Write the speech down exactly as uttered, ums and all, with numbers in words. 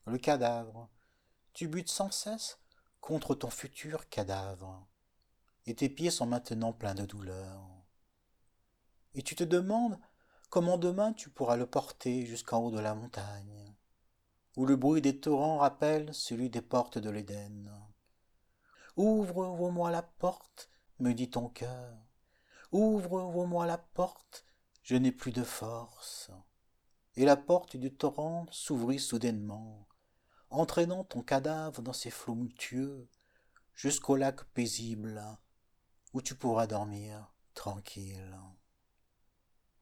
le cadavre. Tu butes sans cesse contre ton futur cadavre, et tes pieds sont maintenant pleins de douleur. Et tu te demandes comment demain tu pourras le porter jusqu'en haut de la montagne, où le bruit des torrents rappelle celui des portes de l'Éden. Ouvre, ouvre-moi la porte, me dit ton cœur. Ouvre, ouvre-moi la porte, je n'ai plus de force. Et la porte du torrent s'ouvrit soudainement, entraînant ton cadavre dans ses flots mutueux jusqu'au lac paisible où tu pourras dormir tranquille.